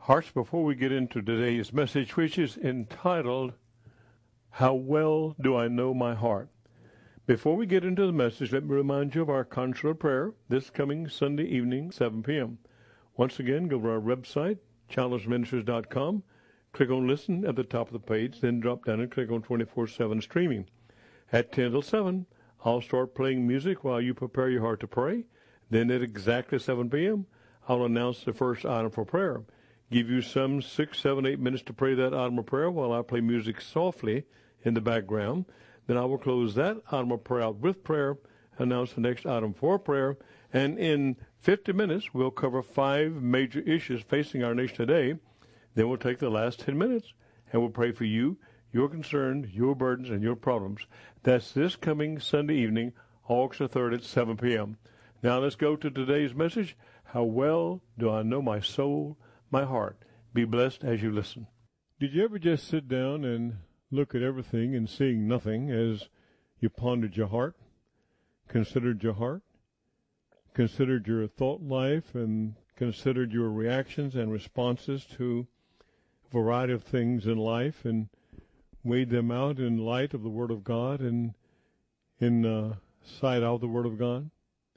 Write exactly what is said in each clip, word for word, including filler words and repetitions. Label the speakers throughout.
Speaker 1: Hearts, before we get into today's message, which is entitled, How Well Do I Know My Heart? Before we get into the message, let me remind you of our consular prayer this coming Sunday evening, seven p.m. Once again, go to our website, challenge ministers dot com, click on Listen at the top of the page, then drop down and click on twenty-four seven Streaming. At ten till seven, I'll start playing music while you prepare your heart to pray. Then at exactly seven p.m., I'll announce the first item for prayer. Give you some six, seven, eight minutes to pray that item of prayer while I play music softly in the background. Then I will close that item of prayer out with prayer, announce the next item for prayer, and in fifty minutes, we'll cover five major issues facing our nation today. Then we'll take the last ten minutes, and we'll pray for you, your concerns, your burdens, and your problems. That's this coming Sunday evening, August the third at seven p.m. Now let's go to today's message. How well do I know my soul, my heart? Be blessed as you listen. Did you ever just sit down and look at everything and seeing nothing as you pondered your heart, considered your heart, considered your thought life, and considered your reactions and responses to a variety of things in life, and weighed them out in light of the Word of God and in uh, sight of the Word of God?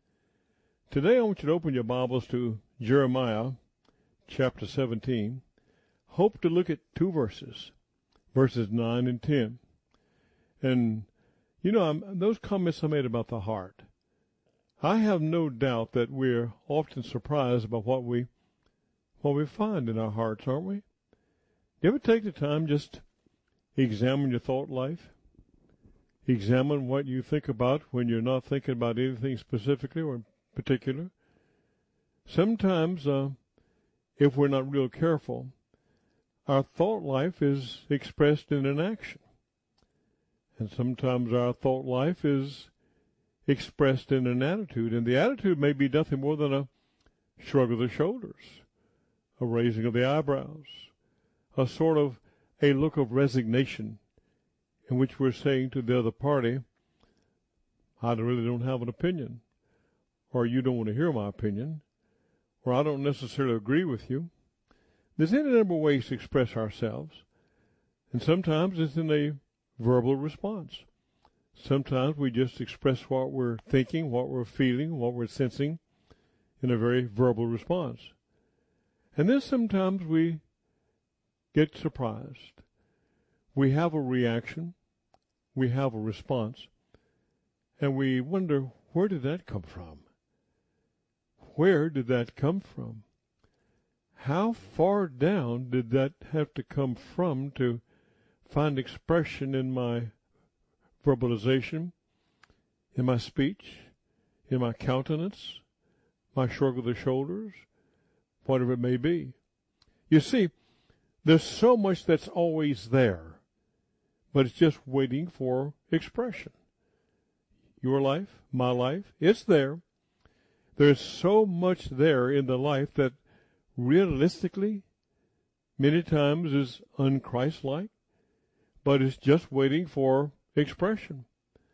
Speaker 1: Today I want you to open your Bibles to Jeremiah chapter seventeen. Hope to look at two verses, verses nine and ten. And, you know, I'm, those comments I made about the heart, I have no doubt that we're often surprised by what we what we find in our hearts, aren't we? You ever take the time just examine your thought life? Examine what you think about when you're not thinking about anything specifically or in particular? Sometimes, uh, if we're not real careful, our thought life is expressed in an action. And sometimes our thought life is expressed in an attitude. And the attitude may be nothing more than a shrug of the shoulders, a raising of the eyebrows, a sort of a look of resignation in which we're saying to the other party, I really don't have an opinion, or you don't want to hear my opinion, or I don't necessarily agree with you. There's any number of ways to express ourselves, and sometimes it's in a verbal response. Sometimes we just express what we're thinking, what we're feeling, what we're sensing in a very verbal response. And then sometimes we get surprised. We have a reaction, we have a response, and we wonder, where did that come from? Where did that come from? How far down did that have to come from to find expression in my verbalization, in my speech, in my countenance, my shrug of the shoulders, whatever it may be? You see, there's so much that's always there, but it's just waiting for expression. Your life, my life, it's there. There's so much there in the life that realistically many times is unchristlike, but it's just waiting for expression.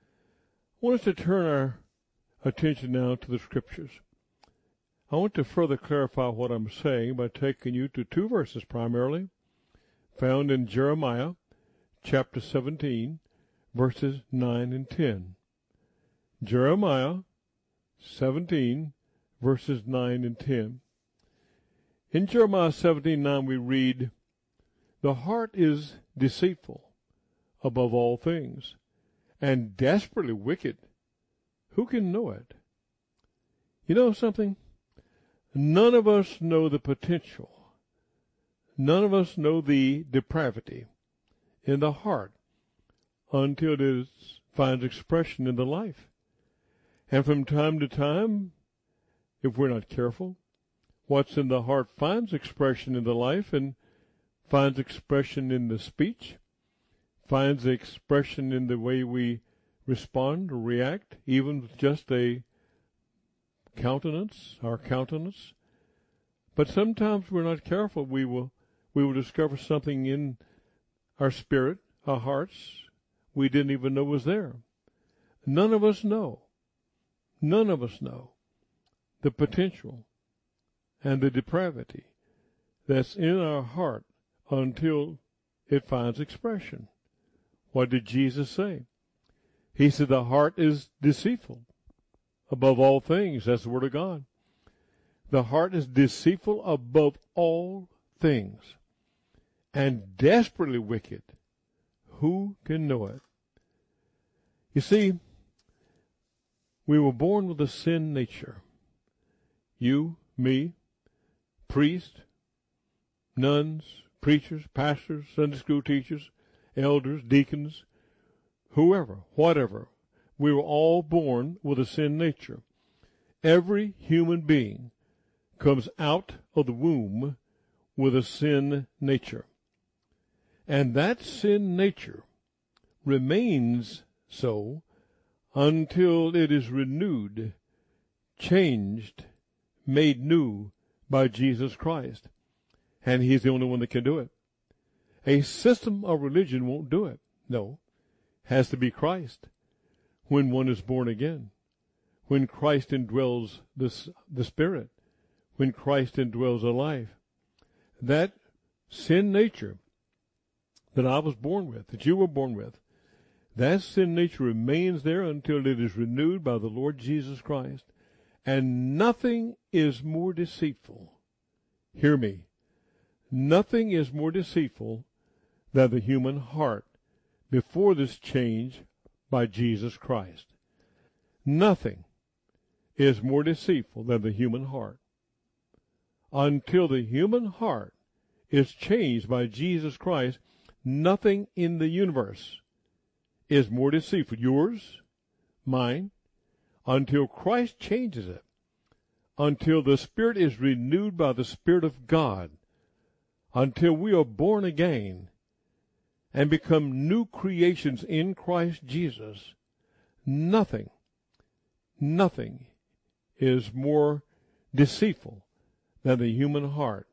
Speaker 1: I want us to turn our attention now to the Scriptures. I want to further clarify what I'm saying by taking you to two verses primarily, found in Jeremiah chapter seventeen, verses nine and ten. Jeremiah seventeen, verses nine and ten. In Jeremiah seventeen nine we read, The heart is deceitful above all things, and desperately wicked. Who can know it? You know something? None of us know the potential. None of us know the depravity in the heart until it is, finds expression in the life. And from time to time, if we're not careful, what's in the heart finds expression in the life and finds expression in the speech, finds expression in the way we respond or react, even with just a countenance, our countenance. But sometimes we're not careful. We will, we will discover something in our spirit, our hearts, we didn't even know was there. None of us know. None of us know the potential and the depravity that's in our heart until it finds expression. What did Jesus say? He said the heart is deceitful above all things. That's the word of God. The heart is deceitful above all things and desperately wicked. Who can know it? You see, we were born with a sin nature. You, me, priests, nuns, preachers, pastors, Sunday school teachers, elders, deacons, whoever, whatever. We were all born with a sin nature. Every human being comes out of the womb with a sin nature. And that sin nature remains so until it is renewed, changed, made new by Jesus Christ. And He's the only one that can do it. A system of religion won't do it. No. It has to be Christ when one is born again. When Christ indwells the, the Spirit. When Christ indwells a life. That sin nature that I was born with, that you were born with, that sin nature remains there until it is renewed by the Lord Jesus Christ. And nothing is more deceitful. Hear me. Nothing is more deceitful than the human heart before this change by Jesus Christ. Nothing is more deceitful than the human heart. Until the human heart is changed by Jesus Christ, nothing in the universe is more deceitful. Yours, mine, until Christ changes it, until the Spirit is renewed by the Spirit of God, until we are born again and become new creations in Christ Jesus, nothing, nothing is more deceitful than the human heart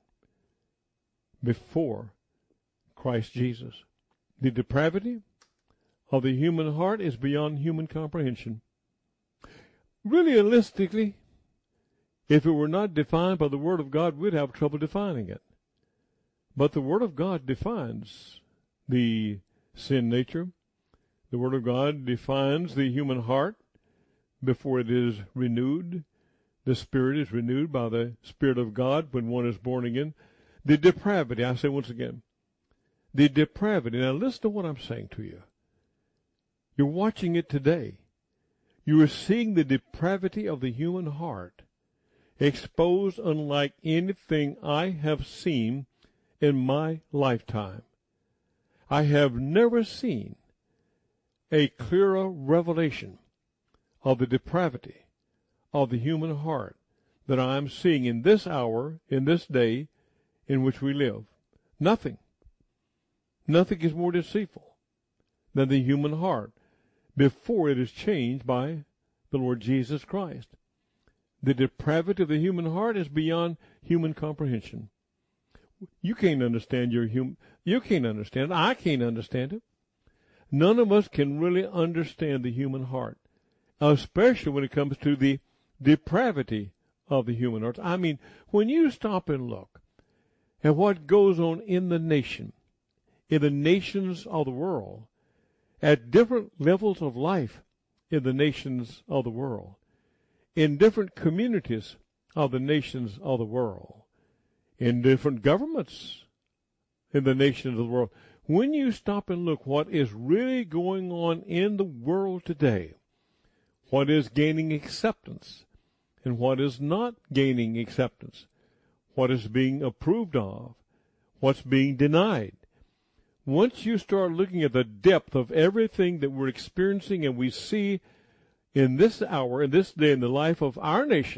Speaker 1: before Christ Jesus. The depravity of the human heart is beyond human comprehension. Realistically, if it were not defined by the Word of God, we'd have trouble defining it. But the Word of God defines the sin nature. The Word of God defines the human heart before it is renewed. The Spirit is renewed by the Spirit of God when one is born again. The depravity, I say once again, the depravity. Now listen to what I'm saying to you. You're watching it today. You are seeing the depravity of the human heart exposed unlike anything I have seen in my lifetime. I have never seen a clearer revelation of the depravity of the human heart that I am seeing in this hour, in this day in which we live. Nothing. Nothing is more deceitful than the human heart before it is changed by the Lord Jesus Christ. The depravity of the human heart is beyond human comprehension. You can't understand your hum- You can't understand it. I can't understand it. None of us can really understand the human heart, especially when it comes to the depravity of the human heart. I mean, when you stop and look at what goes on in the nation, in the nations of the world, at different levels of life in the nations of the world, in different communities of the nations of the world, in different governments in the nations of the world. When you stop and look what is really going on in the world today, what is gaining acceptance and what is not gaining acceptance, what is being approved of, what's being denied. Once you start looking at the depth of everything that we're experiencing and we see in this hour, in this day, in the life of our nation,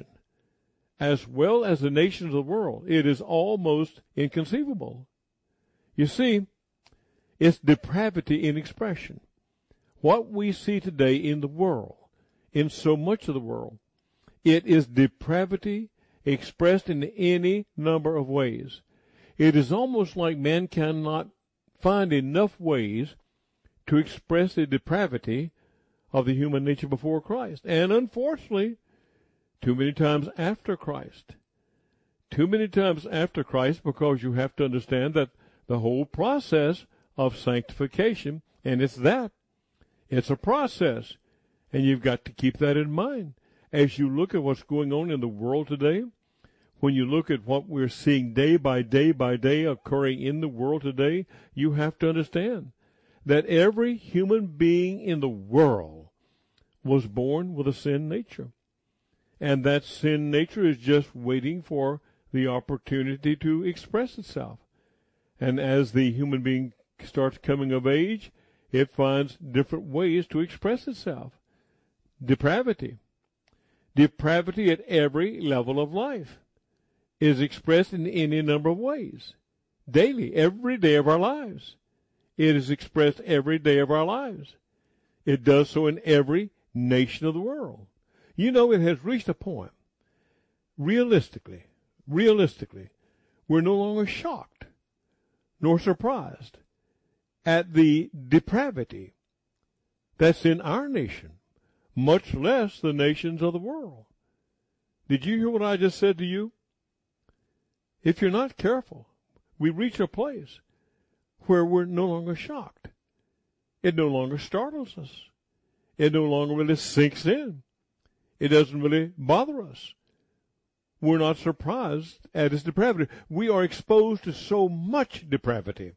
Speaker 1: as well as the nations of the world, it is almost inconceivable. You see, it's depravity in expression. What we see today in the world, in so much of the world, it is depravity expressed in any number of ways. It is almost like man cannot find enough ways to express the depravity of the human nature before Christ. And unfortunately, too many times after Christ, too many times after Christ, because you have to understand that the whole process of sanctification, and it's that, it's a process, and you've got to keep that in mind. As you look at what's going on in the world today, when you look at what we're seeing day by day by day occurring in the world today, you have to understand that every human being in the world was born with a sin nature. And that sin nature is just waiting for the opportunity to express itself. And as the human being starts coming of age, it finds different ways to express itself. Depravity. Depravity at every level of life is expressed in any number of ways. Daily, every day of our lives. It is expressed every day of our lives. It does so in every nation of the world. You know, it has reached a point, realistically, realistically, we're no longer shocked nor surprised at the depravity that's in our nation, much less the nations of the world. Did you hear what I just said to you? If you're not careful, we reach a place where we're no longer shocked. It no longer startles us. It no longer really sinks in. It doesn't really bother us. We're not surprised at its depravity. We are exposed to so much depravity.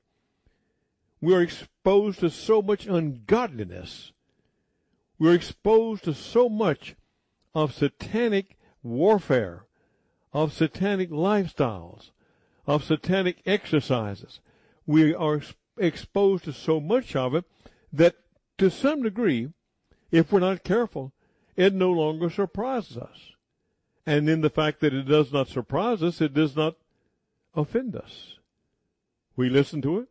Speaker 1: We are exposed to so much ungodliness. We're exposed to so much of satanic warfare, of satanic lifestyles, of satanic exercises. We are exposed to so much of it that to some degree, if we're not careful, it no longer surprises us. And in the fact that it does not surprise us, it does not offend us. We listen to it.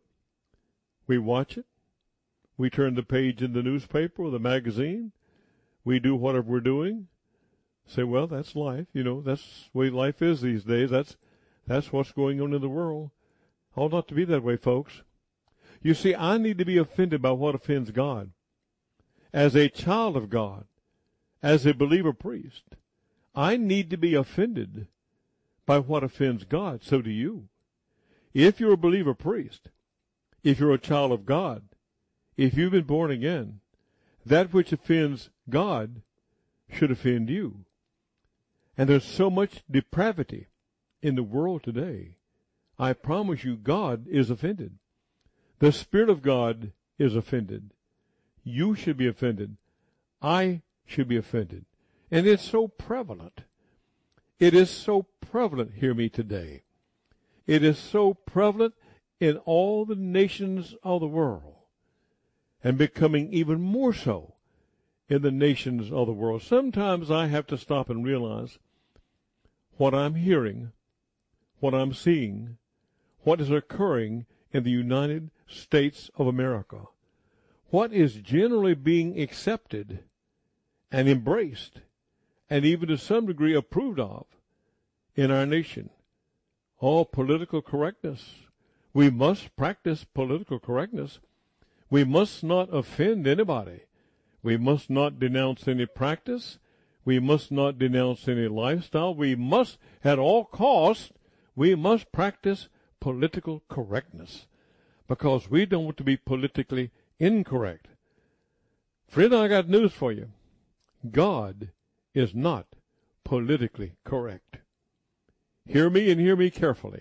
Speaker 1: We watch it. We turn the page in the newspaper or the magazine. We do whatever we're doing. Say, well, that's life. You know, that's the way life is these days. That's, that's what's going on in the world. Ought not to be that way, folks. You see, I need to be offended by what offends God. As a child of God, as a believer priest, I need to be offended by what offends God. So do you. If you're a believer priest, if you're a child of God, if you've been born again, that which offends God should offend you. And there's so much depravity in the world today. I promise you, God is offended. The Spirit of God is offended. You should be offended. I should be offended. And it's so prevalent. It is so prevalent, hear me today. It is so prevalent in all the nations of the world, and becoming even more so in the nations of the world. Sometimes I have to stop and realize what I'm hearing, what I'm seeing, what is occurring in the United States of America, what is generally being accepted and embraced, and even to some degree approved of in our nation. All political correctness. We must practice political correctness. We must not offend anybody. We must not denounce any practice. We must not denounce any lifestyle. We must, at all costs, we must practice political correctness, because we don't want to be politically incorrect. Friend, I got news for you. God is not politically correct. Hear me and hear me carefully.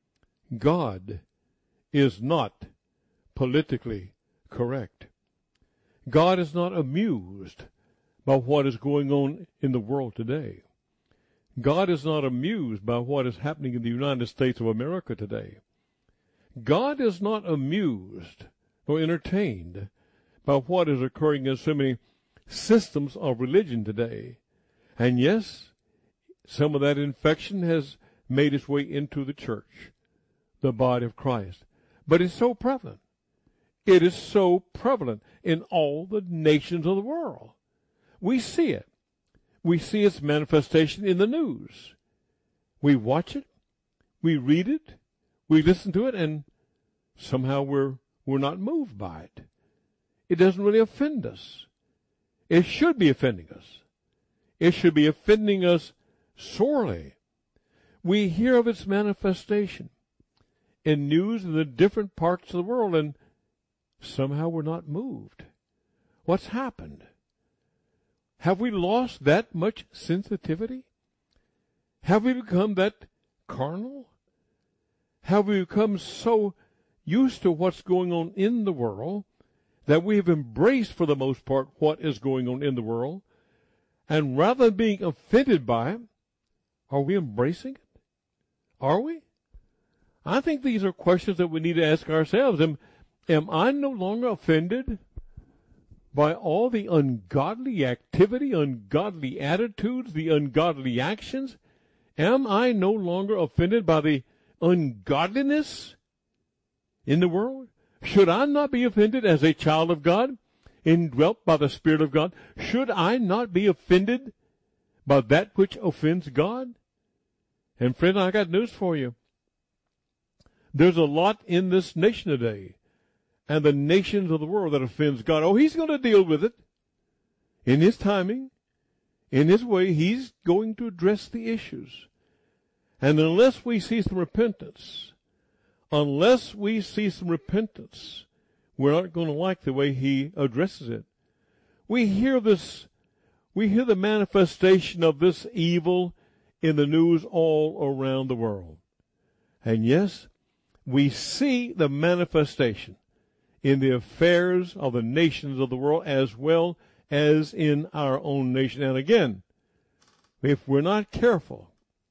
Speaker 1: God is not politically correct. God is not amused by what is going on in the world today. God is not amused by what is happening in the United States of America today. God is not amused or entertained by what is occurring in so many systems of religion today. And yes, some of that infection has made its way into the church, the body of Christ. But it's so prevalent. It is so prevalent in all the nations of the world. We see it. We see its manifestation in the news. We watch it. We read it. We listen to it, and somehow we're we're not moved by it. It doesn't really offend us. It should be offending us. It should be offending us sorely. We hear of its manifestation in news in the different parts of the world, and somehow we're not moved. What's happened? Have we lost that much sensitivity? Have we become that carnal? Have we become so used to what's going on in the world that we have embraced, for the most part, what is going on in the world? And rather than being offended by it, are we embracing it? Are we? I think these are questions that we need to ask ourselves. Am, am I no longer offended by all the ungodly activity, ungodly attitudes, the ungodly actions? Am I no longer offended by the ungodliness in the world? Should I not be offended as a child of God, indwelt by the Spirit of God? Should I not be offended by that which offends God? And friend, I got news for you. There's a lot in this nation today and the nations of the world that offends God. Oh, he's going to deal with it in his timing, in his way. He's going to address the issues. And unless we see some repentance, unless we see some repentance, we're not going to like the way he addresses it. We hear this, we hear the manifestation of this evil in the news all around the world. And yes, we see the manifestation in the affairs of the nations of the world as well as in our own nation. And again, if we're not careful,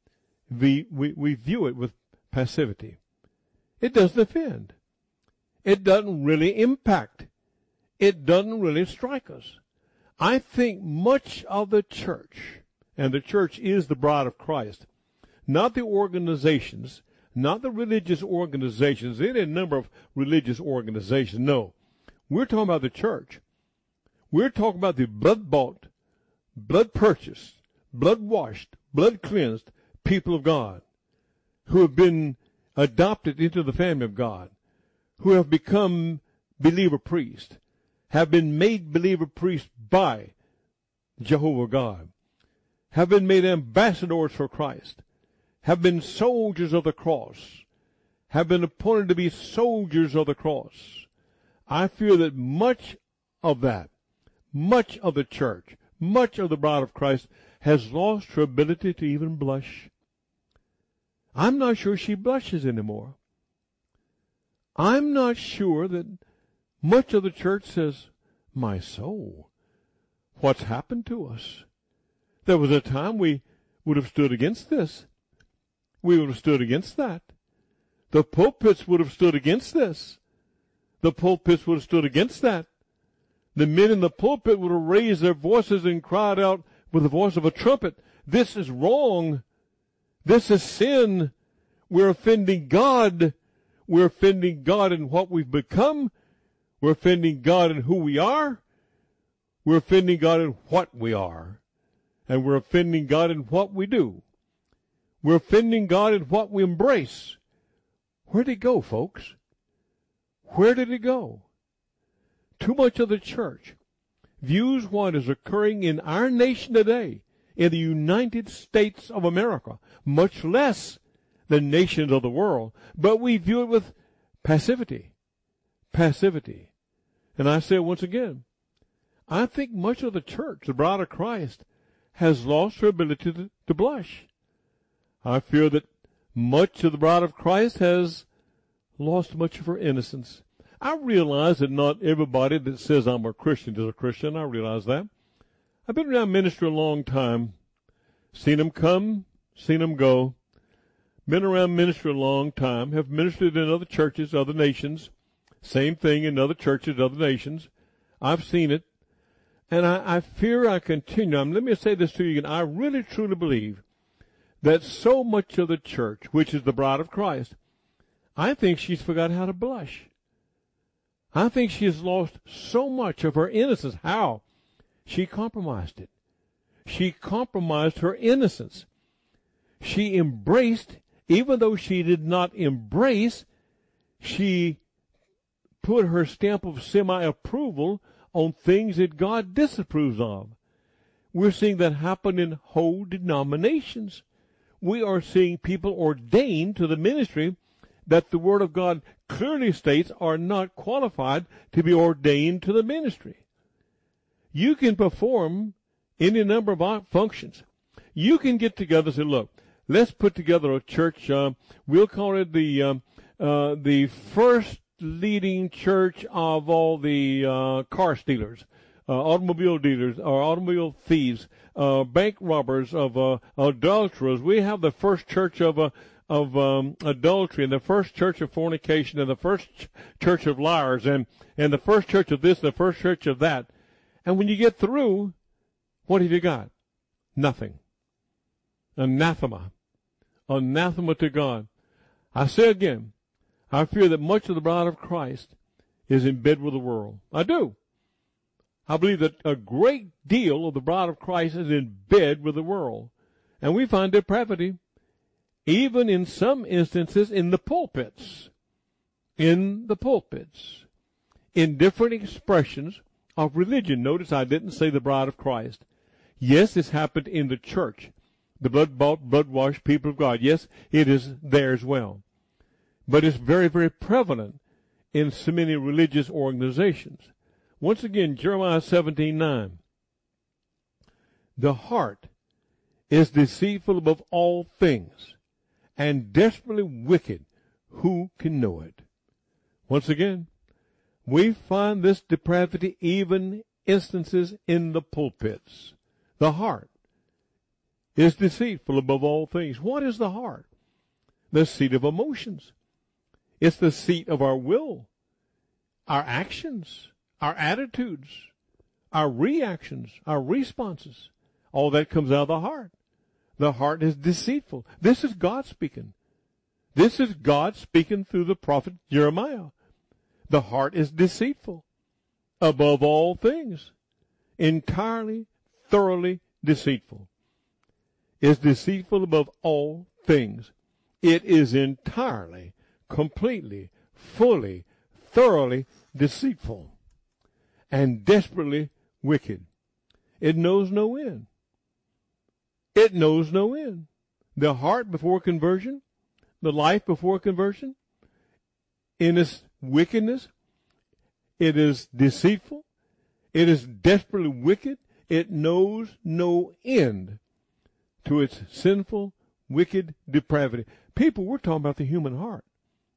Speaker 1: we, we, we view it with passivity. It doesn't offend. It doesn't really impact. It doesn't really strike us. I think much of the church, and the church is the bride of Christ, not the organizations, not the religious organizations, any number of religious organizations. No. We're talking about the church. We're talking about the blood-bought, blood-purchased, blood-washed, blood-cleansed people of God who have been adopted into the family of God, who have become believer priests, have been made believer priests by Jehovah God, have been made ambassadors for Christ, have been soldiers of the cross, have been appointed to be soldiers of the cross. I fear that much of that, much of the church, much of the bride of Christ has lost her ability to even blush. I'm not sure she blushes anymore. I'm not sure that much of the church says, my soul, what's happened to us? There was a time we would have stood against this. We would have stood against that. The pulpits would have stood against this. The pulpits would have stood against that. The men in the pulpit would have raised their voices and cried out with the voice of a trumpet, this is wrong. This is sin. We're offending God. We're offending God in what we've become. We're offending God in who we are. We're offending God in what we are. And we're offending God in what we do. We're offending God in what we embrace. Where did it go, folks? Where did it go? Too much of the church views what is occurring in our nation today, in the United States of America, much less the nations of the world, but we view it with passivity. Passivity. And I say it once again, I think much of the church, the bride of Christ, has lost her ability to, to blush. I fear that much of the bride of Christ has lost much of her innocence. I realize that not everybody that says I'm a Christian is a Christian. I realize that. I've been around ministry a long time. Seen them come, seen them go. Been around ministry a long time. Have ministered in other churches, other nations. Same thing in other churches, other nations. I've seen it. And I, I fear I continue. Um, let me say this to you again. I really truly believe that so much of the church, which is the bride of Christ, I think she's forgot how to blush. I think she has lost so much of her innocence. How? She compromised it. She compromised her innocence. She embraced, even though she did not embrace, she put her stamp of semi-approval on things that God disapproves of. We're seeing that happen in whole denominations. we are seeing people ordained to the ministry that the Word of God clearly states are not qualified to be ordained to the ministry. You can perform any number of functions. You can get together and say, look, let's put together a church. Uh, we'll call it the um, uh, the first leading church of all the uh, car stealers, uh, automobile dealers, or automobile thieves, uh, bank robbers, of uh, adulterers. We have the first church of uh, of um, adultery, and the first church of fornication, and the first ch- church of liars, and and the first church of this, and the first church of that. And when you get through, what have you got? Nothing. Anathema. Anathema to God. I say again, I fear that much of the bride of Christ is in bed with the world. I do. I believe that a great deal of the bride of Christ is in bed with the world. And we find depravity, even in some instances, in the pulpits. In the pulpits. In different expressions of religion. Notice I didn't say the bride of Christ. Yes, this happened in the church. The blood-bought, blood-washed people of God. Yes, it is there as well. But it's very, very prevalent in so many religious organizations. Once again, Jeremiah seventeen nine. The heart is deceitful above all things and desperately wicked. Who can know it? Once again, we find this depravity even instances in the pulpits. The heart is deceitful above all things. What is the heart? The seat of emotions. It's the seat of our will, our actions, our attitudes, our reactions, our responses. All that comes out of the heart. The heart is deceitful. This is God speaking. This is God speaking through the prophet Jeremiah. The heart is deceitful above all things. Entirely, thoroughly deceitful. Is deceitful above all things. It is entirely, completely, fully, thoroughly deceitful and desperately wicked. It knows no end. It knows no end. The heart before conversion, the life before conversion, in its wickedness, it is deceitful. It is desperately wicked. It knows no end to its sinful, wicked depravity. People, we're talking about the human heart.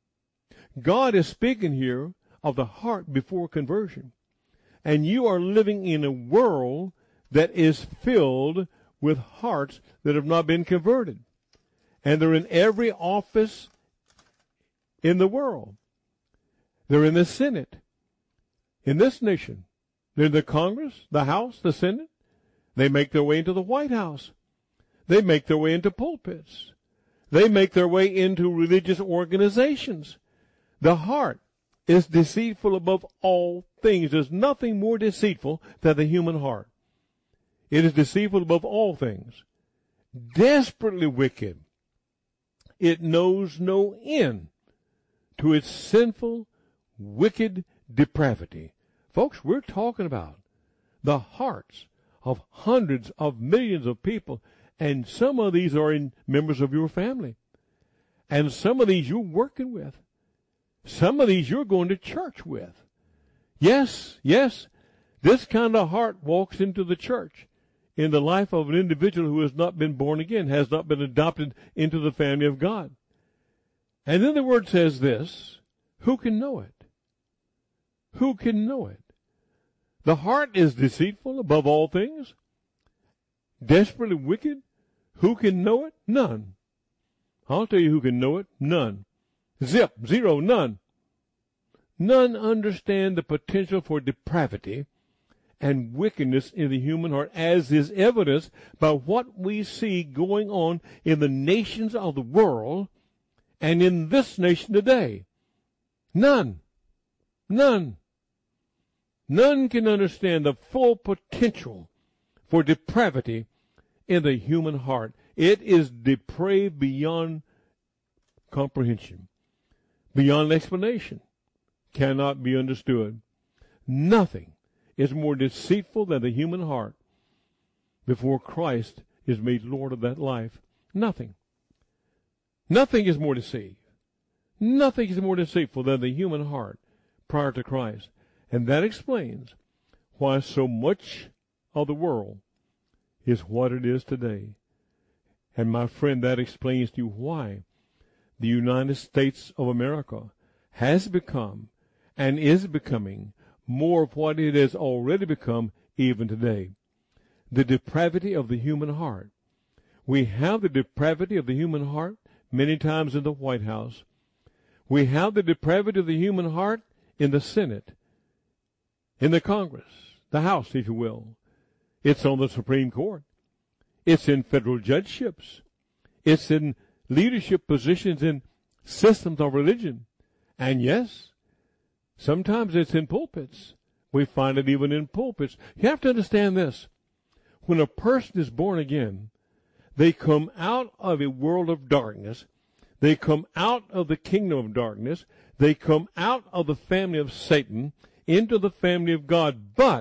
Speaker 1: God is speaking here of the heart before conversion. And you are living in a world that is filled with hearts that have not been converted. And they're in every office in the world. They're in the Senate, in this nation. They're in the Congress, the House, the Senate. They make their way into the White House. They make their way into pulpits. They make their way into religious organizations. The heart is deceitful above all things. There's nothing more deceitful than the human heart. It is deceitful above all things. Desperately wicked. It knows no end to its sinful, wicked depravity. Folks, we're talking about the hearts of hundreds of millions of people. And some of these are in members of your family. And some of these you're working with. Some of these you're going to church with. Yes, yes, this kind of heart walks into the church in the life of an individual who has not been born again, has not been adopted into the family of God. And then the word says this, who can know it? Who can know it? The heart is deceitful above all things, desperately wicked. Who can know it? None. I'll tell you who can know it. None. Zip. Zero. None. None understand the potential for depravity and wickedness in the human heart, as is evidenced by what we see going on in the nations of the world and in this nation today. None. None. None can understand the full potential for depravity in the human heart. It is depraved beyond comprehension, beyond explanation, cannot be understood. Nothing is more deceitful than the human heart before Christ is made Lord of that life. Nothing. Nothing is more deceived. Nothing is more deceitful than the human heart prior to Christ. And that explains why so much of the world is what it is today. And my friend, that explains to you why the United States of America has become and is becoming more of what it has already become even today. The depravity of the human heart. We have the depravity of the human heart many times in the White House. We have the depravity of the human heart in the Senate, in the Congress, the House, if you will. It's on the Supreme Court. It's in federal judgeships. It's in leadership positions in systems of religion. And yes, sometimes it's in pulpits. We find it even in pulpits. You have to understand this. When a person is born again, they come out of a world of darkness. They come out of the kingdom of darkness. They come out of the family of Satan into the family of God. But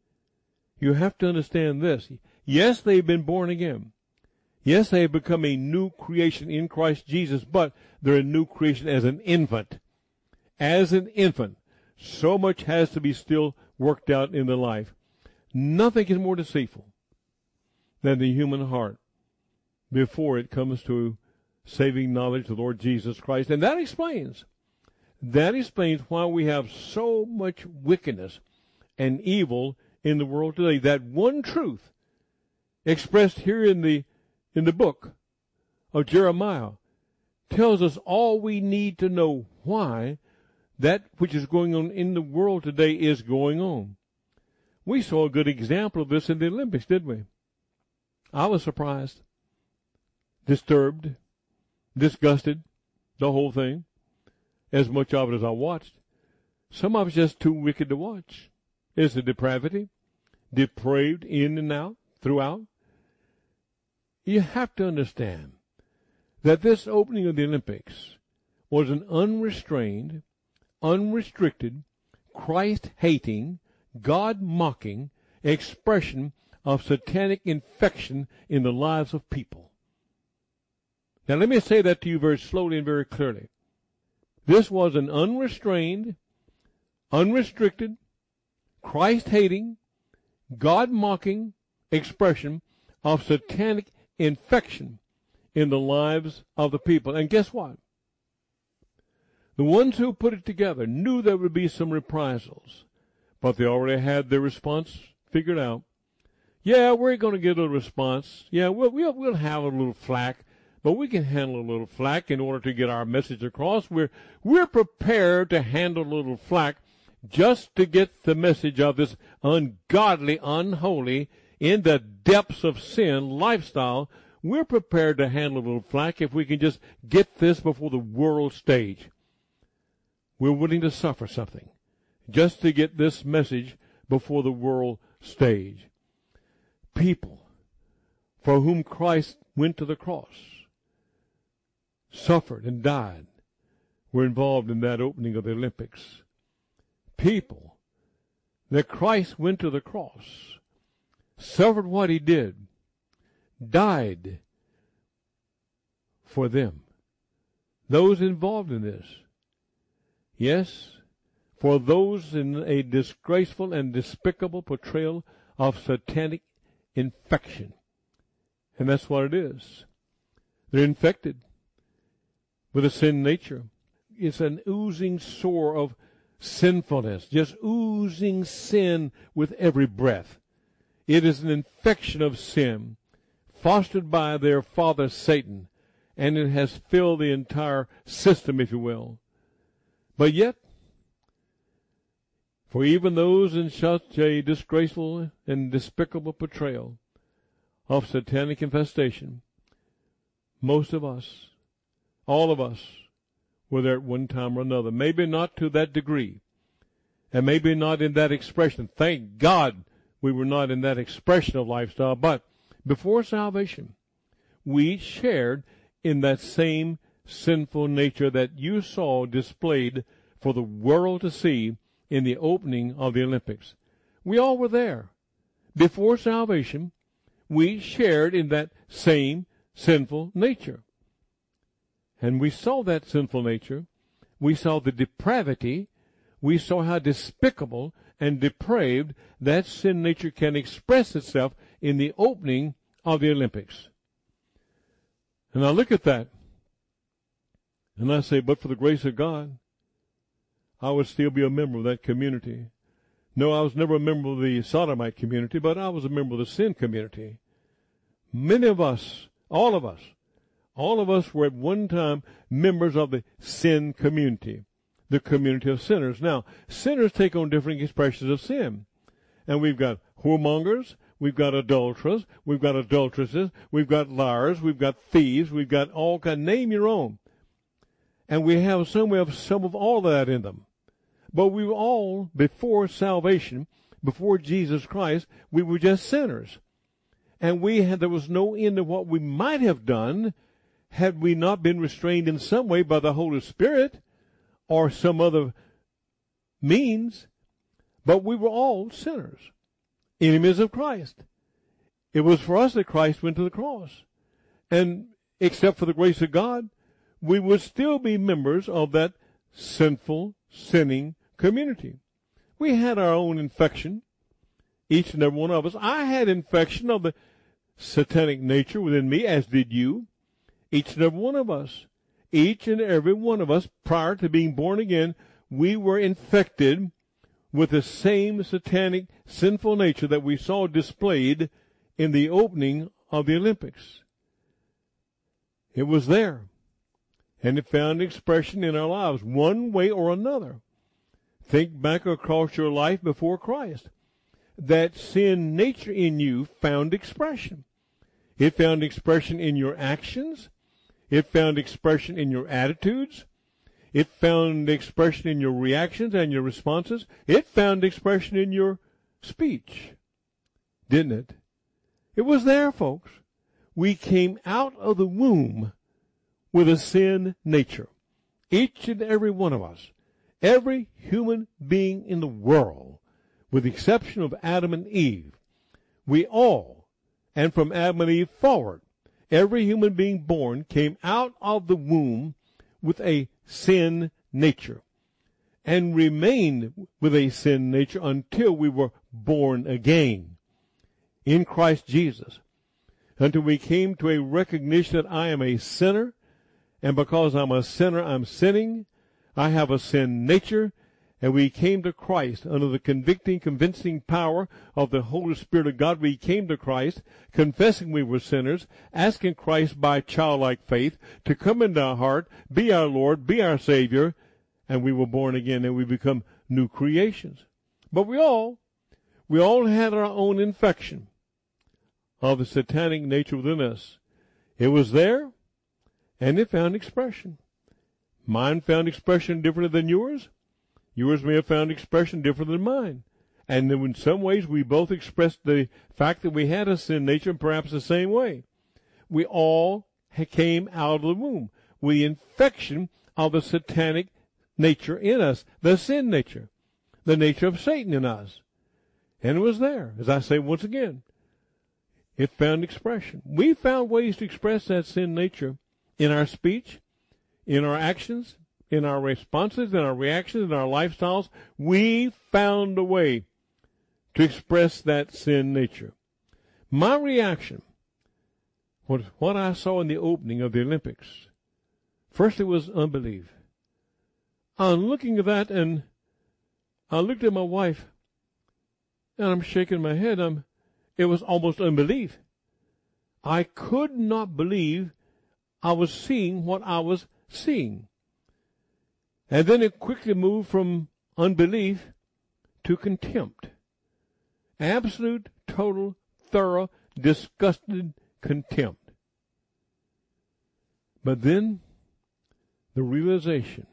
Speaker 1: you have to understand this. Yes, they've been born again. Yes, they have become a new creation in Christ Jesus, but they're a new creation as an infant. As an infant. So much has to be still worked out in their life. Nothing is more deceitful than the human heart before it comes to saving knowledge of the Lord Jesus Christ. And that explains, that explains why we have so much wickedness and evil in the world today. That one truth expressed here in the in the book of Jeremiah tells us all we need to know why that which is going on in the world today is going on. We saw a good example of this in the Olympics, didn't we? I was surprised, disturbed, disgusted, the whole thing, as much of it as I watched. Some of it's just too wicked to watch. It's the depravity, depraved in and out, throughout. You have to understand that this opening of the Olympics was an unrestrained, unrestricted, Christ-hating, God-mocking expression of satanic infection in the lives of people. Now let me say that to you very slowly and very clearly. This was an unrestrained, unrestricted, Christ-hating, God-mocking expression of satanic infection in the lives of the people. And guess what? The ones who put it together knew there would be some reprisals, but they already had their response figured out. Yeah, we're going to get a response. Yeah, we'll, we'll, we'll have a little flack, but we can handle a little flack in order to get our message across. We're, we're prepared to handle a little flack just to get the message of this ungodly, unholy, in the depths of sin lifestyle. We're prepared to handle a little flack if we can just get this before the world stage. We're willing to suffer something just to get this message before the world stage. People for whom Christ went to the cross, suffered and died, were involved in that opening of the Olympics. People that Christ went to the cross, suffered what he did, died for them. Those involved in this. Yes, for those in a disgraceful and despicable portrayal of satanic infection. And that's what it is. They're infected with a sin nature. It's an oozing sore of sinfulness, just oozing sin with every breath. It is an infection of sin, fostered by their father Satan, and it has filled the entire system, if you will. But yet, for even those in such a disgraceful and despicable portrayal of satanic infestation, most of us, all of us, were there at one time or another. Maybe not to that degree, and maybe not in that expression. Thank God we were not in that expression of lifestyle, but before salvation, we shared in that same sinful nature that you saw displayed for the world to see in the opening of the Olympics. We all were there. Before salvation, we shared in that same sinful nature. And we saw that sinful nature. We saw the depravity. We saw how despicable and depraved that sin nature can express itself in the opening of the Olympics. And I look at that, and I say, but for the grace of God, I would still be a member of that community. No, I was never a member of the sodomite community, but I was a member of the sin community. Many of us, all of us, all of us were at one time members of the sin community, the community of sinners. Now, sinners take on different expressions of sin. And we've got whoremongers, we've got adulterers, we've got adulteresses, we've got liars, we've got thieves, we've got all kind, name your own. And we have some, we have some of all that in them. But we were all, before salvation, before Jesus Christ, we were just sinners. And we had, there was no end of what we might have done had we not been restrained in some way by the Holy Spirit or some other means. But we were all sinners, enemies of Christ. It was for us that Christ went to the cross. And except for the grace of God, we would still be members of that sinful, sinning community. We had our own infection, each and every one of us. I had infection of the satanic nature within me, as did you. Each and every one of us. Each and every one of us, prior to being born again, we were infected with the same satanic, sinful nature that we saw displayed in the opening of the Olympics. It was there. And it found expression in our lives, one way or another. Think back across your life before Christ. That sin nature in you found expression. It found expression in your actions. It found expression in your attitudes. It found expression in your reactions and your responses. It found expression in your speech. Didn't it? It was there, folks. We came out of the womb with a sin nature. Each and every one of us. Every human being in the world, with the exception of Adam and Eve. We all, and from Adam and Eve forward, every human being born came out of the womb with a sin nature and remained with a sin nature until we were born again in Christ Jesus, until we came to a recognition that I am a sinner, and because I'm a sinner, I'm sinning. I have a sin nature, and we came to Christ under the convicting, convincing power of the Holy Spirit of God. We came to Christ, confessing we were sinners, asking Christ by childlike faith to come into our heart, be our Lord, be our Savior, and we were born again, and we become new creations. But we all, we all had our own infection of the satanic nature within us. It was there, and it found expression. Mine found expression different than yours. Yours may have found expression different than mine. And in some ways, we both expressed the fact that we had a sin nature, perhaps the same way. We all came out of the womb with the infection of the satanic nature in us, the sin nature, the nature of Satan in us. And it was there, as I say once again. It found expression. We found ways to express that sin nature in our speech, in our actions, in our responses, in our reactions, in our lifestyles. We found a way to express that sin nature. My reaction was what I saw in the opening of the Olympics. First, it was unbelief. I'm looking at that, and I looked at my wife, and I'm shaking my head. I'm, it was almost unbelief. I could not believe I was seeing what I was seeing. And then it quickly moved from unbelief to contempt. Absolute, total, thorough, disgusted contempt. But then the realization,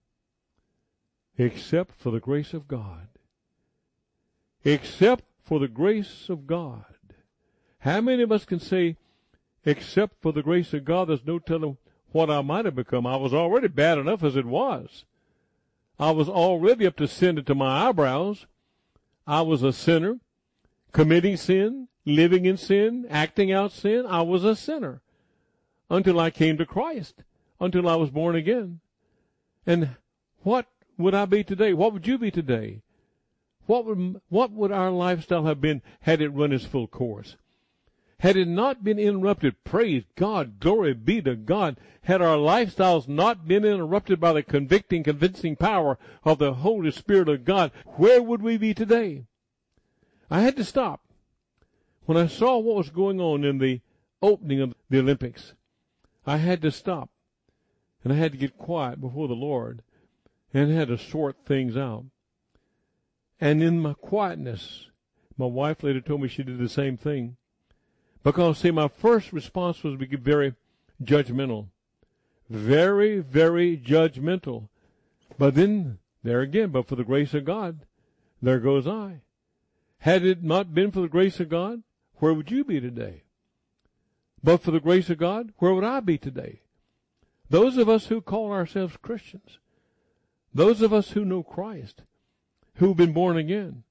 Speaker 1: except for the grace of God, except for the grace of God. How many of us can say, except for the grace of God, there's no telling what I might have become? I was already bad enough as it was. I was already up to sin to my eyebrows. I was a sinner, committing sin, living in sin, acting out sin. I was a sinner until I came to Christ, until I was born again. And what would I be today? What would you be today? What would, what would our lifestyle have been had it run its full course? Had it not been interrupted, praise God, glory be to God, had our lifestyles not been interrupted by the convicting, convincing power of the Holy Spirit of God, where would we be today? I had to stop when I saw what was going on in the opening of the Olympics. I had to stop, and I had to get quiet before the Lord, and had to sort things out. And in my quietness, my wife later told me she did the same thing. Because, see, my first response was to be very judgmental. Very, very judgmental. But then, there again, but for the grace of God, there goes I. Had it not been for the grace of God, where would you be today? But for the grace of God, where would I be today? Those of us who call ourselves Christians, those of us who know Christ, who've been born again,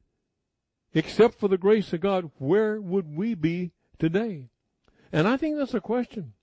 Speaker 1: except for the grace of God, where would we be today? And I think that's a question.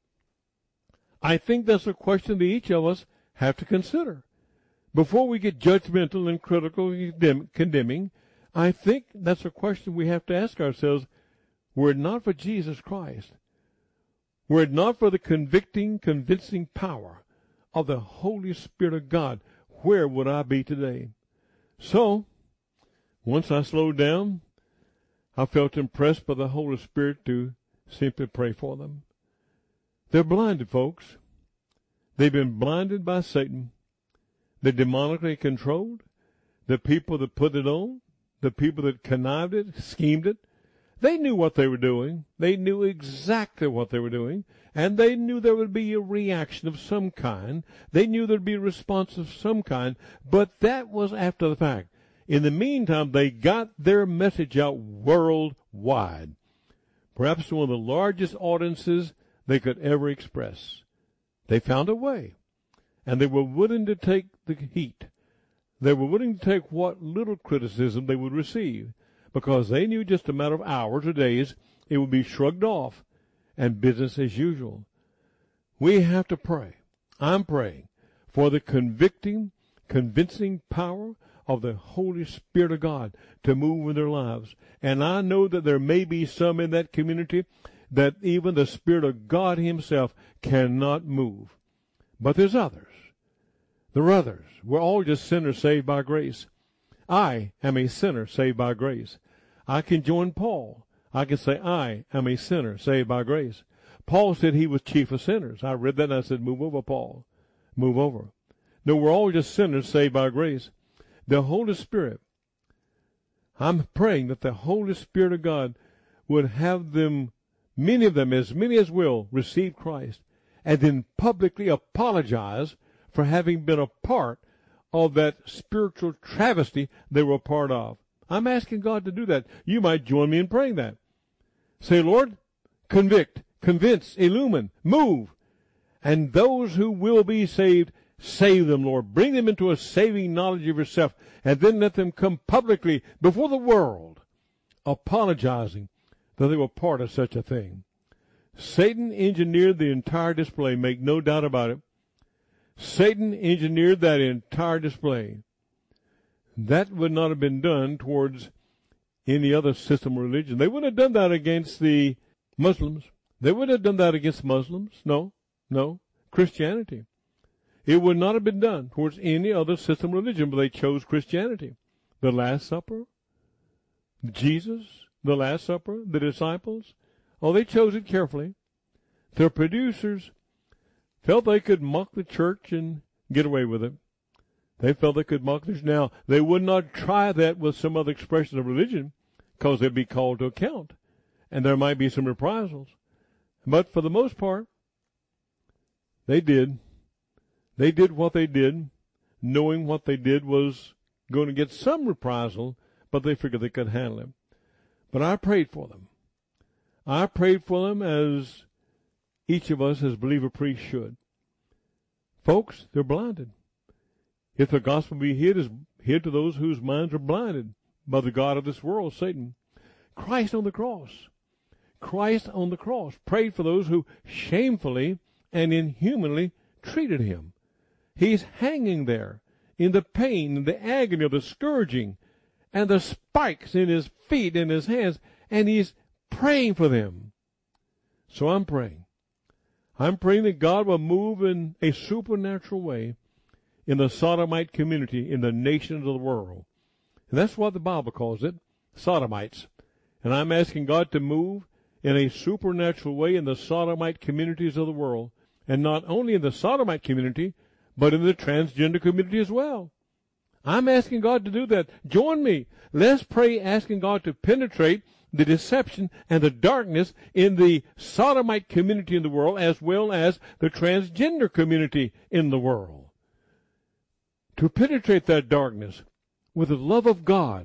Speaker 1: I think that's a question that each of us have to consider. Before we get judgmental and critical and condemning, I think that's a question we have to ask ourselves. Were it not for Jesus Christ, were it not for the convicting, convincing power of the Holy Spirit of God, where would I be today? So, once I slowed down, I felt impressed by the Holy Spirit to simply pray for them. They're blinded, folks. They've been blinded by Satan. They're demonically controlled. The people that put it on, the people that connived it, schemed it, they knew what they were doing. They knew exactly what they were doing. And they knew there would be a reaction of some kind. They knew there would be a response of some kind. But that was after the fact. In the meantime, they got their message out worldwide. Perhaps one of the largest audiences they could ever express. They found a way. And they were willing to take the heat. They were willing to take what little criticism they would receive, because they knew just a matter of hours or days it would be shrugged off and business as usual. We have to pray. I'm praying for the convicting, convincing power of the Holy Spirit of God to move in their lives. And I know that there may be some in that community that even the Spirit of God himself cannot move. But there's others. There are others. We're all just sinners saved by grace. I am a sinner saved by grace. I can join Paul. I can say, I am a sinner saved by grace. Paul said he was chief of sinners. I read that and I said, move over, Paul. Move over. No, we're all just sinners saved by grace. The Holy Spirit, I'm praying that the Holy Spirit of God would have them, many of them, as many as will, receive Christ, and then publicly apologize for having been a part of that spiritual travesty they were a part of. I'm asking God to do that. You might join me in praying that. Say, Lord, convict, convince, illumine, move. And those who will be saved, save them, Lord. Bring them into a saving knowledge of yourself, and then let them come publicly before the world, apologizing that they were part of such a thing. Satan engineered the entire display, make no doubt about it. Satan engineered that entire display. That would not have been done towards any other system of religion. They wouldn't have done that against the Muslims. They wouldn't have done that against Muslims. No, no. Christianity. It would not have been done towards any other system of religion, but they chose Christianity. The Last Supper, Jesus, the Last Supper, the disciples. Oh, they chose it carefully. Their producers felt they could mock the church and get away with it. They felt they could mock this. Now, they would not try that with some other expression of religion, because they'd be called to account, and there might be some reprisals. But for the most part, they did. They did what they did, knowing what they did was going to get some reprisal, but they figured they could handle it. But I prayed for them. I prayed for them as each of us as believer priests should. Folks, they're blinded. If the gospel be hid, is hid to those whose minds are blinded by the god of this world, Satan. Christ on the cross. Christ on the cross prayed for those who shamefully and inhumanly treated him. He's hanging there in the pain and the agony of the scourging and the spikes in his feet and his hands, and he's praying for them. So I'm praying. I'm praying that God will move in a supernatural way in the Sodomite community, in the nations of the world. And that's what the Bible calls it, Sodomites. And I'm asking God to move in a supernatural way in the Sodomite communities of the world, and not only in the Sodomite community, but in the transgender community as well. I'm asking God to do that. Join me. Let's pray asking God to penetrate the deception and the darkness in the Sodomite community in the world, as well as the transgender community in the world. To penetrate that darkness with the love of God,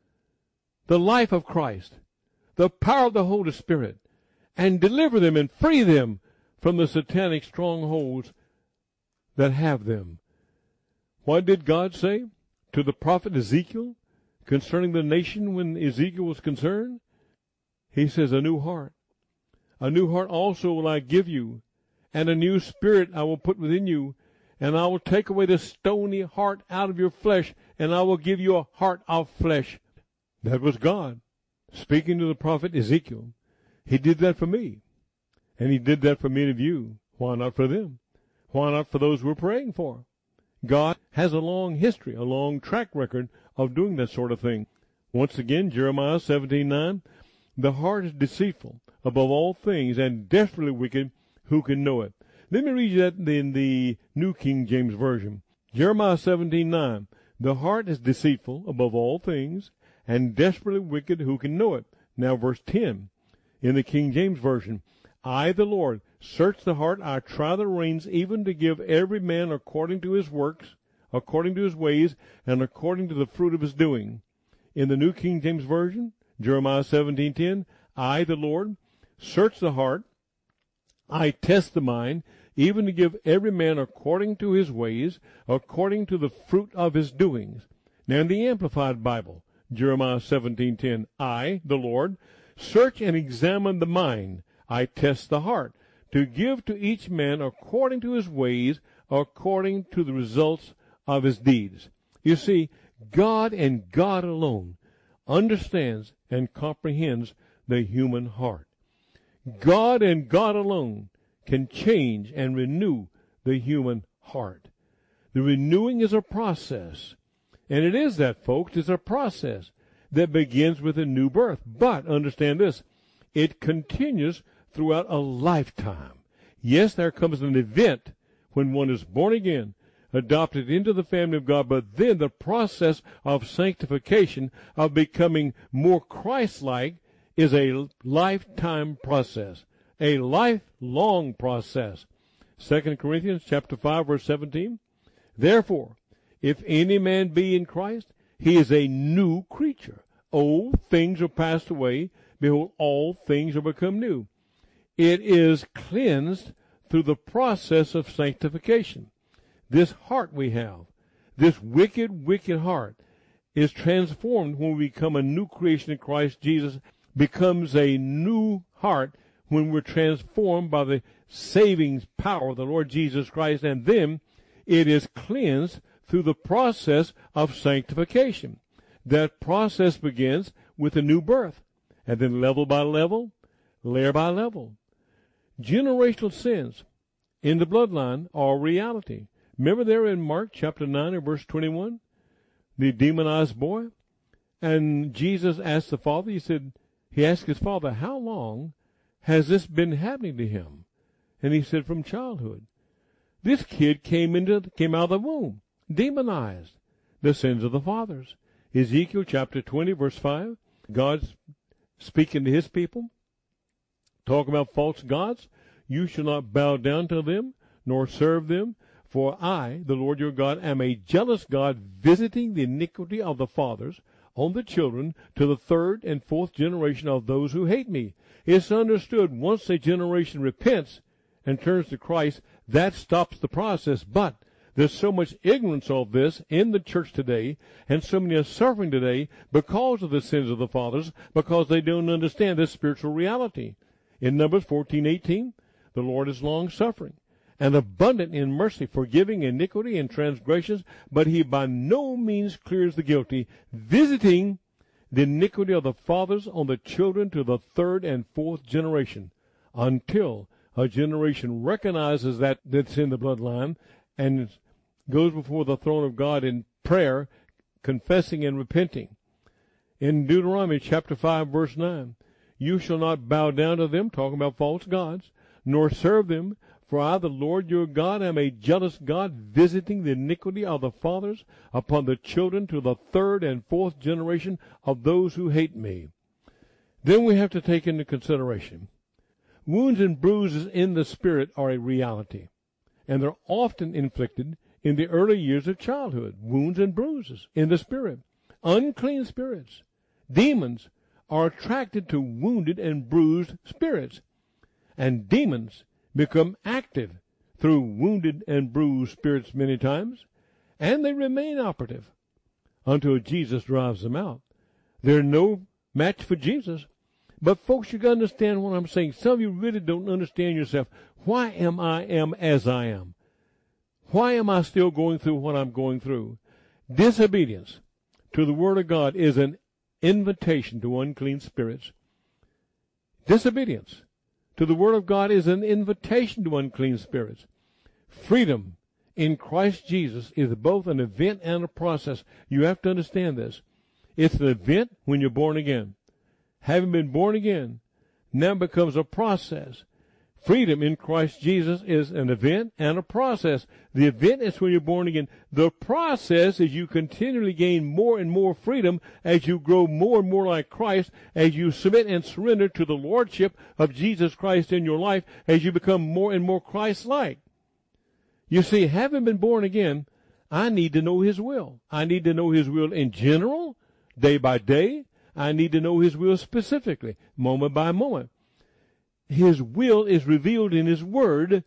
Speaker 1: the life of Christ, the power of the Holy Spirit, and deliver them and free them from the satanic strongholds that have them. What did God say to the prophet Ezekiel concerning the nation when Ezekiel was concerned? He says, a new heart. A new heart also will I give you, and a new spirit I will put within you, and I will take away the stony heart out of your flesh, and I will give you a heart of flesh. That was God speaking to the prophet Ezekiel. He did that for me, and he did that for many of you. Why not for them? Why not for those we're praying for? God has a long history, a long track record of doing that sort of thing. Once again, Jeremiah seventeen nine, the heart is deceitful above all things and desperately wicked. Who can know it? Let me read you that in the New King James Version. Jeremiah seventeen nine, the heart is deceitful above all things and desperately wicked. Who can know it? Now verse ten in the King James Version, I, the Lord, search the heart, I try the reins, even to give every man according to his works, according to his ways, and according to the fruit of his doing. In the New King James Version, Jeremiah seventeen ten, I, the Lord, search the heart, I test the mind, even to give every man according to his ways, according to the fruit of his doings. Now in the Amplified Bible, Jeremiah seventeen ten, I, the Lord, search and examine the mind, I test the heart, to give to each man according to his ways, according to the results of his deeds. You see, God and God alone understands and comprehends the human heart. God and God alone can change and renew the human heart. The renewing is a process, and it is that, folks. It's a process that begins with a new birth. But understand this, it continues throughout a lifetime. Yes, there comes an event when one is born again, adopted into the family of God, but then the process of sanctification, of becoming more Christ-like, is a lifetime process, a lifelong process. Second Corinthians chapter five, verse seventeen, therefore, if any man be in Christ, he is a new creature. Old things are passed away. Behold, all things are become new. It is cleansed through the process of sanctification. This heart we have, this wicked, wicked heart, is transformed when we become a new creation in Christ Jesus, becomes a new heart when we're transformed by the saving power of the Lord Jesus Christ, and then it is cleansed through the process of sanctification. That process begins with a new birth, and then level by level, layer by level. Generational sins in the bloodline are reality. Remember there in Mark chapter nine and verse twenty-one, the demonized boy? And Jesus asked the father, he said, he asked his father, how long has this been happening to him? And he said, from childhood. This kid came into came out of the womb, demonized, the sins of the fathers. Ezekiel chapter twenty, verse five, God's speaking to his people, talking about false gods. You shall not bow down to them, nor serve them, for I, the Lord your God, am a jealous God, visiting the iniquity of the fathers on the children to the third and fourth generation of those who hate me. It's understood once a generation repents and turns to Christ, that stops the process. But there's so much ignorance of this in the church today, and so many are suffering today because of the sins of the fathers, because they don't understand this spiritual reality. In Numbers fourteen eighteen, the Lord is long-suffering and abundant in mercy, forgiving iniquity and transgressions, but he by no means clears the guilty, visiting the iniquity of the fathers on the children to the third and fourth generation, until a generation recognizes that that's in the bloodline and goes before the throne of God in prayer, confessing and repenting. In Deuteronomy chapter five, verse nine, you shall not bow down to them, talking about false gods, nor serve them, for I, the Lord your God, am a jealous God, visiting the iniquity of the fathers upon the children to the third and fourth generation of those who hate me. Then we have to take into consideration, wounds and bruises in the spirit are a reality, and they're often inflicted in the early years of childhood. Wounds and bruises in the spirit. Unclean spirits, demons, are attracted to wounded and bruised spirits, and demons become active through wounded and bruised spirits many times, and they remain operative until Jesus drives them out. They're no match for Jesus. But folks, you got to understand what I'm saying. Some of you really don't understand yourself. Why am I am as I am? Why am I still going through what I'm going through? Disobedience to the Word of God is an invitation to unclean spirits. Disobedience to the Word of God is an invitation to unclean spirits. Freedom in Christ Jesus is both an event and a process. You have to understand this. It's an event when you're born again. Having been born again, now becomes a process. Freedom in Christ Jesus is an event and a process. The event is when you're born again. The process is you continually gain more and more freedom as you grow more and more like Christ, as you submit and surrender to the Lordship of Jesus Christ in your life, as you become more and more Christ-like. You see, having been born again, I need to know His will. I need to know His will in general, day by day. I need to know His will specifically, moment by moment. His will is revealed in His Word,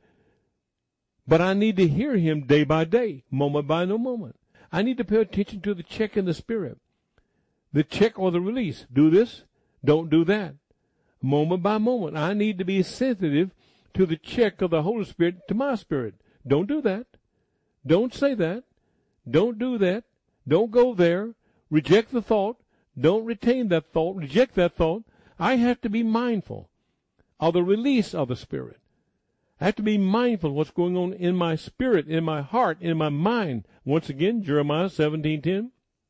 Speaker 1: but I need to hear Him day by day, moment by no moment. I need to pay attention to the check in the Spirit, the check or the release. Do this, don't do that. Moment by moment, I need to be sensitive to the check of the Holy Spirit to my spirit. Don't do that. Don't say that. Don't do that. Don't go there. Reject the thought. Don't retain that thought. Reject that thought. I have to be mindful of the release of the Spirit. I have to be mindful of what's going on in my spirit, in my heart, in my mind. Once again, Jeremiah seventeen ten.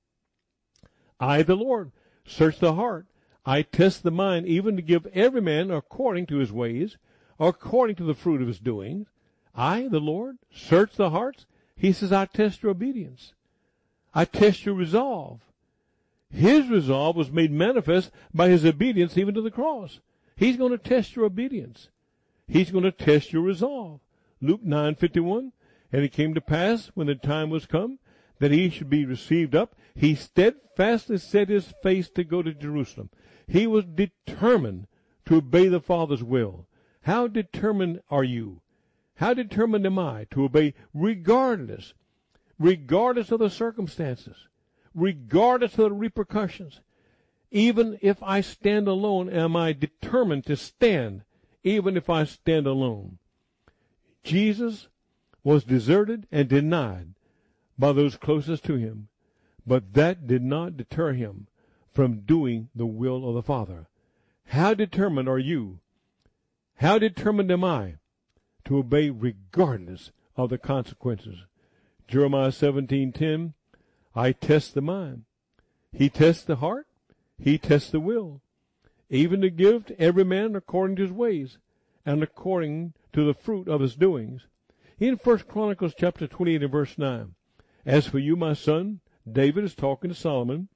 Speaker 1: I, the Lord, search the heart. I test the mind, even to give every man according to his ways, according to the fruit of his doings. I, the Lord, search the hearts. He says, I test your obedience. I test your resolve. His resolve was made manifest by His obedience even to the cross. He's going to test your obedience. He's going to test your resolve. Luke nine fifty-one. And it came to pass, when the time was come, that He should be received up, He steadfastly set His face to go to Jerusalem. He was determined to obey the Father's will. How determined are you? How determined am I to obey regardless, regardless of the circumstances, regardless of the repercussions? Even if I stand alone, am I determined to stand, even if I stand alone? Jesus was deserted and denied by those closest to Him, but that did not deter Him from doing the will of the Father. How determined are you? How determined am I to obey regardless of the consequences? Jeremiah seventeen ten, I test the mind. He tests the heart. He tests the will, even to give to every man according to his ways and according to the fruit of his doings. In First Chronicles chapter twenty-eight and verse nine, as for you, my son, David is talking to Solomon,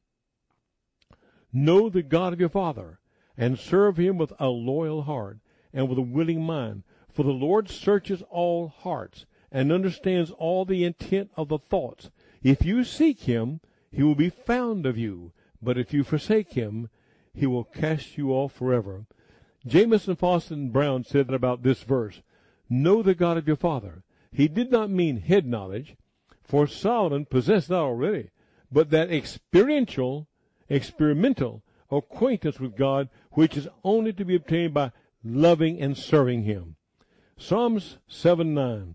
Speaker 1: know the God of your father, and serve Him with a loyal heart and with a willing mind. For the Lord searches all hearts and understands all the intent of the thoughts. If you seek Him, He will be found of you. But if you forsake Him, He will cast you off forever. Jamieson, Fausset, and Brown said about this verse, know the God of your father. He did not mean head knowledge, for Solomon possessed that already, but that experiential, experimental acquaintance with God, which is only to be obtained by loving and serving Him. Psalms seven nine,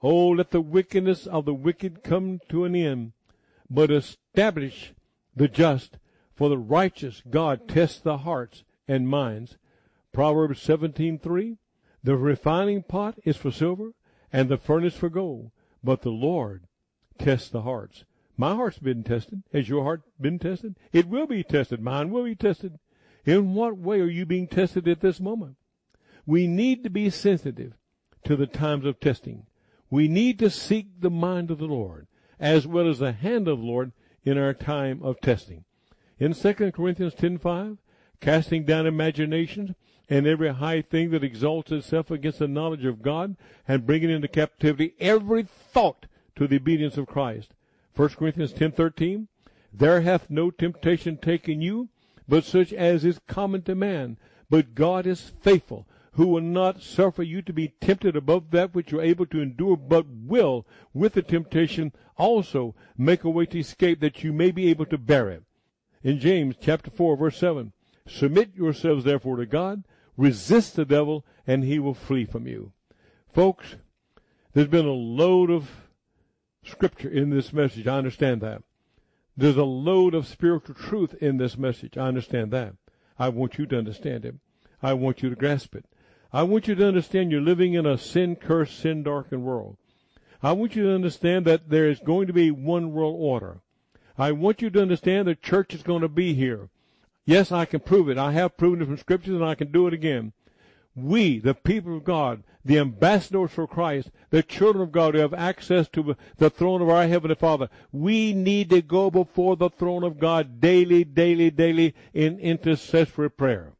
Speaker 1: Oh, let the wickedness of the wicked come to an end, but establish the just, for the righteous God tests the hearts and minds. Proverbs seventeen three. The refining pot is for silver, and the furnace for gold, but the Lord tests the hearts. My heart's been tested. Has your heart been tested? It will be tested. Mine will be tested. In what way are you being tested at this moment? We need to be sensitive to the times of testing. We need to seek the mind of the Lord, as well as the hand of the Lord in our time of testing. In Second Corinthians ten five, casting down imaginations and every high thing that exalts itself against the knowledge of God, and bringing into captivity every thought to the obedience of Christ. First Corinthians ten thirteen, there hath no temptation taken you, but such as is common to man. But God is faithful, who will not suffer you to be tempted above that which you are able to endure, but will, with the temptation, also make a way to escape, that you may be able to bear it. In James chapter four, verse seven, submit yourselves therefore to God, resist the devil, and he will flee from you. Folks, there's been a load of scripture in this message. I understand that. There's a load of spiritual truth in this message. I understand that. I want you to understand it. I want you to grasp it. I want you to understand you're living in a sin-cursed, sin-darkened world. I want you to understand that there is going to be one world order. I want you to understand the church is going to be here. Yes, I can prove it. I have proven it from scriptures, and I can do it again. We, the people of God, the ambassadors for Christ, the children of God who have access to the throne of our Heavenly Father, we need to go before the throne of God daily, daily, daily in intercessory prayer.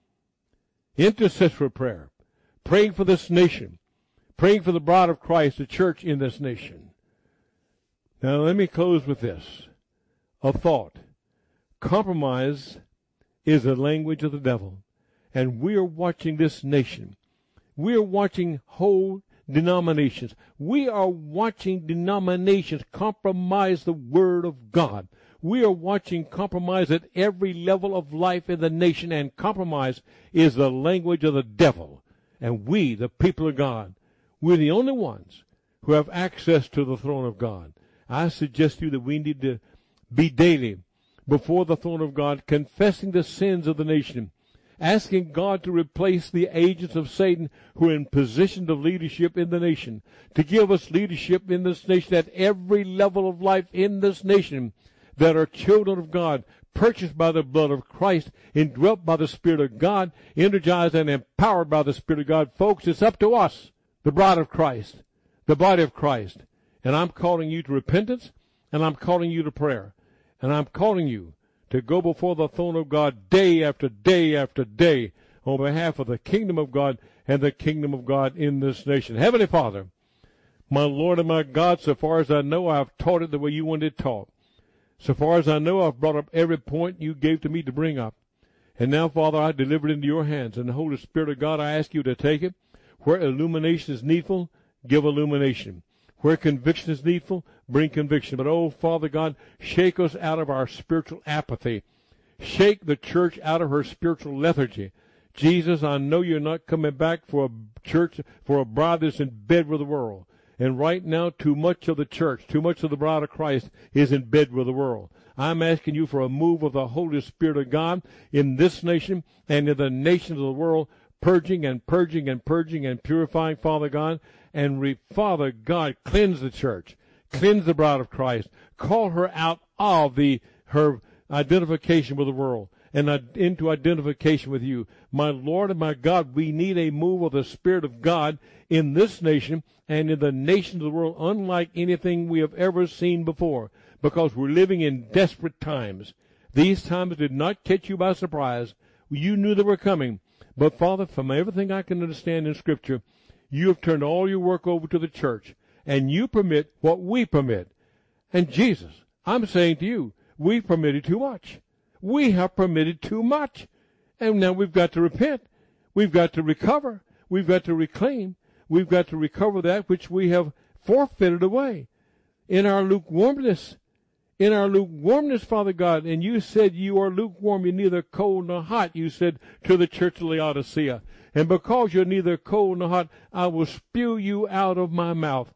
Speaker 1: Intercessory prayer. Praying for this nation. Praying for the bride of Christ, the church in this nation. Now let me close with this. A thought. Compromise is the language of the devil. And we are watching this nation. We are watching whole denominations. We are watching denominations compromise the Word of God. We are watching compromise at every level of life in the nation, and compromise is the language of the devil. And we, the people of God, we're the only ones who have access to the throne of God. I suggest to you that we need to be daily before the throne of God, confessing the sins of the nation, asking God to replace the agents of Satan who are in position of leadership in the nation, to give us leadership in this nation at every level of life in this nation, that are children of God, purchased by the blood of Christ, indwelt by the Spirit of God, energized and empowered by the Spirit of God. Folks, it's up to us, the bride of Christ, the body of Christ. And I'm calling you to repentance, and I'm calling you to prayer. And I'm calling you to go before the throne of God day after day after day on behalf of the kingdom of God and the kingdom of God in this nation. Heavenly Father, my Lord and my God, so far as I know, I've taught it the way you wanted it taught. So far as I know, I've brought up every point you gave to me to bring up. And now, Father, I deliver it into your hands. And the Holy Spirit of God, I ask you to take it. Where illumination is needful, give illumination. Where conviction is needful, bring conviction. But, oh, Father God, shake us out of our spiritual apathy. Shake the church out of her spiritual lethargy. Jesus, I know you're not coming back for a church, for a bride that's in bed with the world. And right now, too much of the church, too much of the bride of Christ is in bed with the world. I'm asking you for a move of the Holy Spirit of God in this nation and in the nations of the world, purging and purging and purging and purifying, Father God. And, re- Father God, cleanse the church. Cleanse the bride of Christ. Call her out of the her identification with the world and into identification with you. My Lord and my God, we need a move of the Spirit of God in this nation and in the nations of the world unlike anything we have ever seen before, because we're living in desperate times. These times did not catch you by surprise. You knew they were coming. But, Father, from everything I can understand in Scripture, you have turned all your work over to the church, and you permit what we permit. And, Jesus, I'm saying to you, we've permitted too much. We have permitted too much. And now we've got to repent. We've got to recover. We've got to reclaim. We've got to recover that which we have forfeited away in our lukewarmness. In our lukewarmness, Father God. And you said you are lukewarm. You're neither cold nor hot, you said to the church of Laodicea. And because you're neither cold nor hot, I will spew you out of my mouth.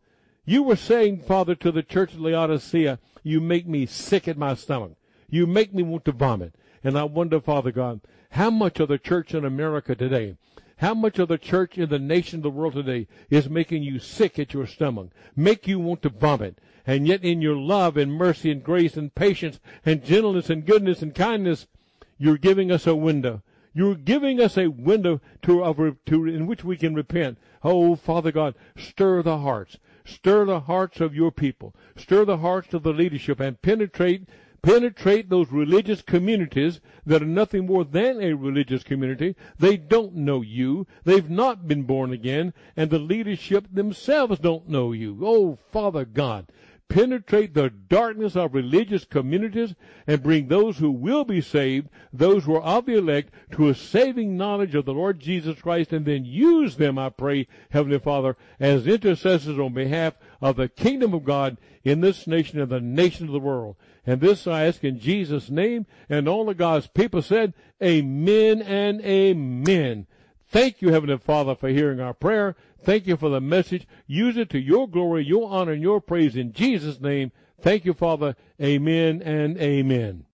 Speaker 1: You were saying, Father, to the church of Laodicea, you make me sick at my stomach. You make me want to vomit. And I wonder, Father God, how much of the church in America today, how much of the church in the nation of the world today is making you sick at your stomach, make you want to vomit. And yet in your love and mercy and grace and patience and gentleness and goodness and kindness, you're giving us a window. You're giving us a window to, to in which we can repent. Oh, Father God, stir the hearts. Stir the hearts of your people. Stir the hearts of the leadership and penetrate Penetrate those religious communities that are nothing more than a religious community. They don't know you. They've not been born again, and the leadership themselves don't know you. Oh, Father God, penetrate the darkness of religious communities and bring those who will be saved, those who are of the elect, to a saving knowledge of the Lord Jesus Christ, and then use them, I pray, Heavenly Father, as intercessors on behalf of the kingdom of God in this nation and the nation of the world. And this I ask in Jesus' name, and all of God's people said, amen and amen. Thank you, Heavenly Father, for hearing our prayer. Thank you for the message. Use it to your glory, your honor, and your praise in Jesus' name. Thank you, Father. Amen and amen.